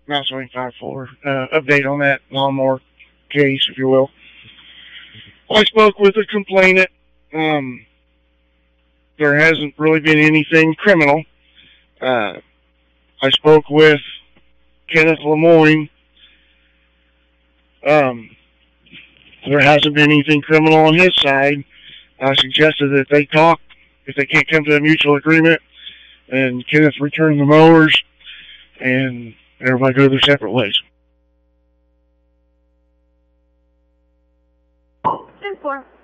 Mouse Wing 5-4. Update on that lawnmower case, if you will. I spoke with a complainant. There hasn't really been anything criminal. I spoke with Kenneth Lemoyne. There hasn't been anything criminal on his side. I suggested that they talk if they can't come to a mutual agreement, and Kenneth return the mowers, and everybody go their separate ways. 10-4.